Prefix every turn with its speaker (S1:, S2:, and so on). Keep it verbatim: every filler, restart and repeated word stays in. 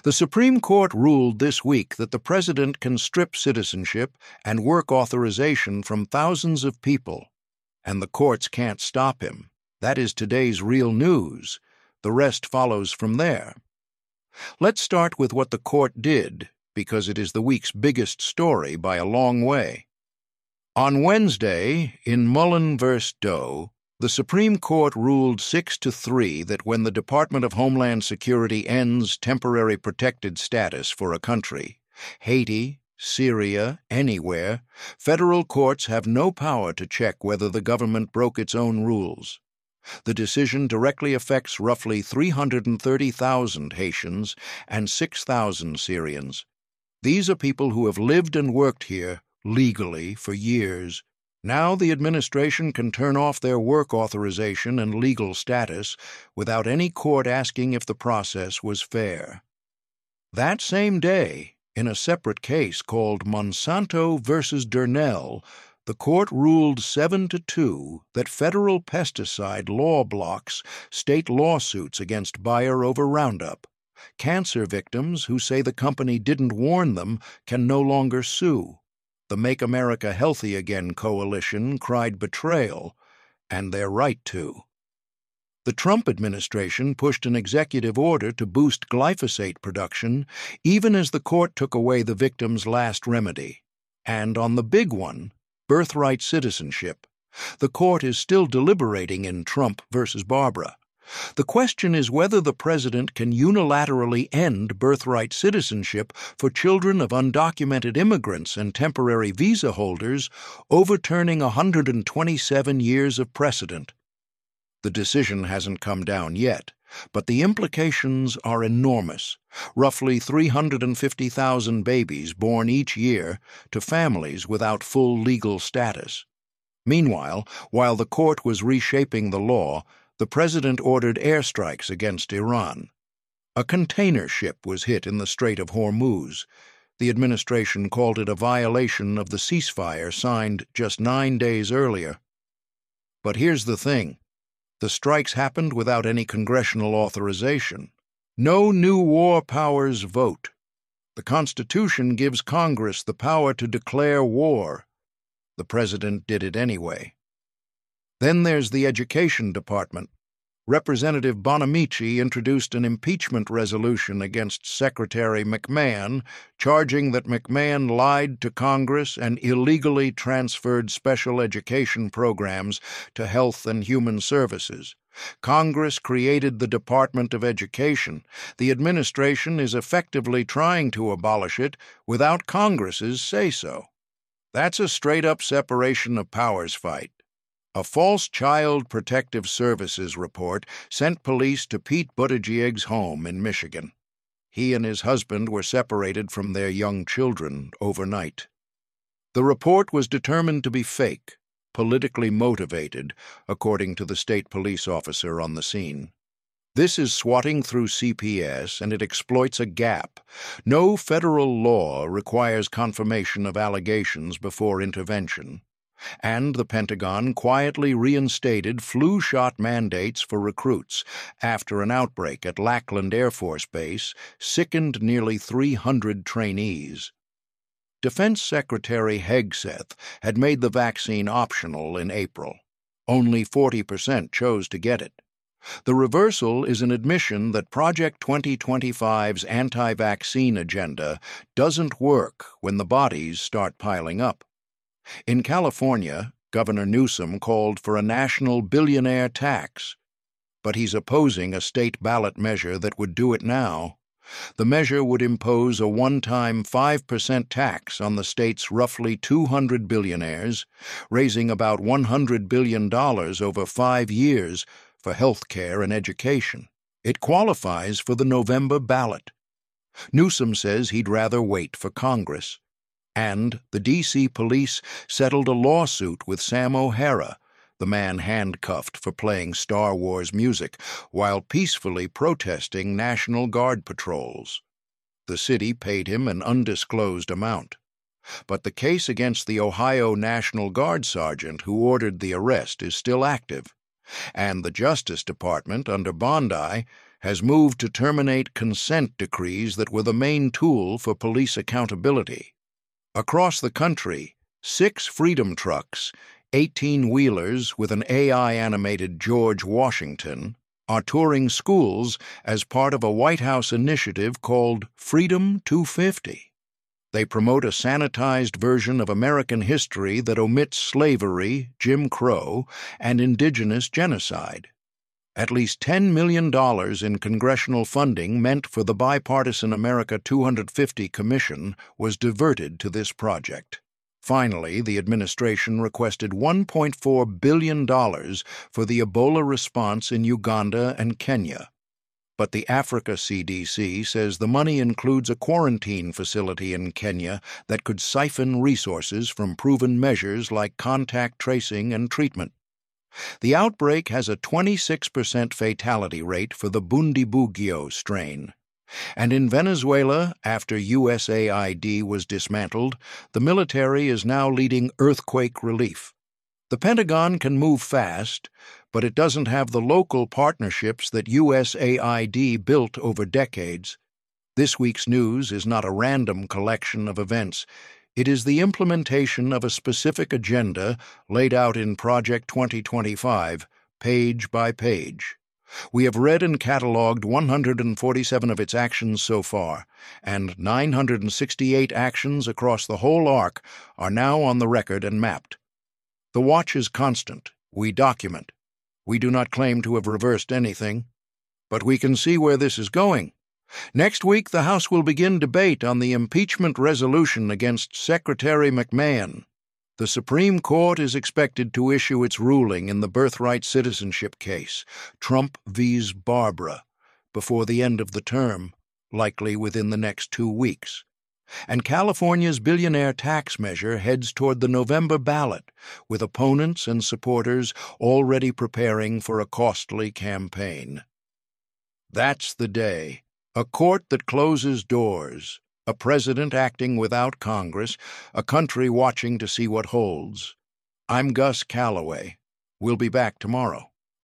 S1: The Supreme Court ruled this week that the president can strip citizenship and work authorization from thousands of people, and the courts can't stop him. That is today's real news. The rest follows from there. Let's start with what the court did, because it is the week's biggest story by a long way. On Wednesday, in Mullen v. Doe, the Supreme Court ruled six to three that when the Department of Homeland Security ends temporary protected status for a country, Haiti, Syria, anywhere, federal courts have no power to check whether the government broke its own rules. The decision directly affects roughly three hundred thirty thousand Haitians and six thousand Syrians. These are people who have lived and worked here legally for years. Now the administration can turn off their work authorization and legal status without any court asking if the process was fair. That same day, in a separate case called Monsanto v. Durnell, the court ruled seven to two that federal pesticide law blocks state lawsuits against Bayer over Roundup. Cancer victims who say the company didn't warn them can no longer sue. The Make America Healthy Again coalition cried betrayal, and they're right to. The Trump administration pushed an executive order to boost glyphosate production, even as the court took away the victim's last remedy. And on the big one, birthright citizenship, the court is still deliberating in Trump versus Barbara. The question is whether the president can unilaterally end birthright citizenship for children of undocumented immigrants and temporary visa holders, overturning one hundred twenty-seven years of precedent. The decision hasn't come down yet, but the implications are enormous. Roughly three hundred fifty thousand babies born each year to families without full legal status. Meanwhile, while the court was reshaping the law, the president ordered airstrikes against Iran. A container ship was hit in the Strait of Hormuz. The administration called it a violation of the ceasefire signed just nine days earlier. But here's the thing. The strikes happened without any congressional authorization. No new war powers vote. The Constitution gives Congress the power to declare war. The president did it anyway. Then there's the Education Department. Representative Bonamici introduced an impeachment resolution against Secretary McMahon, charging that McMahon lied to Congress and illegally transferred special education programs to Health and Human Services. Congress created the Department of Education. The administration is effectively trying to abolish it without Congress's say-so. That's a straight-up separation of powers fight. A false Child Protective Services report sent police to Pete Buttigieg's home in Michigan. He and his husband were separated from their young children overnight. The report was determined to be fake, politically motivated, according to the state police officer on the scene. This is swatting through C P S, and it exploits a gap. No federal law requires confirmation of allegations before intervention. And the Pentagon quietly reinstated flu shot mandates for recruits after an outbreak at Lackland Air Force Base sickened nearly three hundred trainees. Defense Secretary Hegseth had made the vaccine optional in April. Only forty percent chose to get it. The reversal is an admission that Project twenty twenty-five's anti-vaccine agenda doesn't work when the bodies start piling up. In California, Governor Newsom called for a national billionaire tax, but he's opposing a state ballot measure that would do it now. The measure would impose a one-time five percent tax on the state's roughly two hundred billionaires, raising about one hundred billion dollars over five years for health care and education. It qualifies for the November ballot. Newsom says he'd rather wait for Congress. And the D C police settled a lawsuit with Sam O'Hara, the man handcuffed for playing Star Wars music while peacefully protesting National Guard patrols. The city paid him an undisclosed amount. But the case against the Ohio National Guard sergeant who ordered the arrest is still active, and the Justice Department under Bondi has moved to terminate consent decrees that were the main tool for police accountability. Across the country, six Freedom trucks, eighteen-wheelers with an A I-animated George Washington, are touring schools as part of a White House initiative called Freedom two fifty. They promote a sanitized version of American history that omits slavery, Jim Crow, and indigenous genocide. At least ten million dollars in congressional funding meant for the Bipartisan America two fifty Commission was diverted to this project. Finally, the administration requested one point four billion dollars for the Ebola response in Uganda and Kenya. But the Africa C D C says the money includes a quarantine facility in Kenya that could siphon resources from proven measures like contact tracing and treatment. The outbreak has a twenty-six percent fatality rate for the Bundibugyo strain. And in Venezuela, after U S A I D was dismantled, the military is now leading earthquake relief. The Pentagon can move fast, but it doesn't have the local partnerships that U S A I D built over decades. This week's news is not a random collection of events. It is the implementation of a specific agenda laid out in Project twenty twenty-five, page by page. We have read and cataloged one hundred forty-seven of its actions so far, and nine hundred sixty-eight actions across the whole arc are now on the record and mapped. The watch is constant. We document. We do not claim to have reversed anything, but we can see where this is going. Next week, the House will begin debate on the impeachment resolution against Secretary McMahon. The Supreme Court is expected to issue its ruling in the birthright citizenship case, Trump v. Barbara, before the end of the term, likely within the next two weeks. And California's billionaire tax measure heads toward the November ballot, with opponents and supporters already preparing for a costly campaign. That's the day. A court that closes doors, a president acting without Congress, a country watching to see what holds. I'm Gus Calloway. We'll be back tomorrow.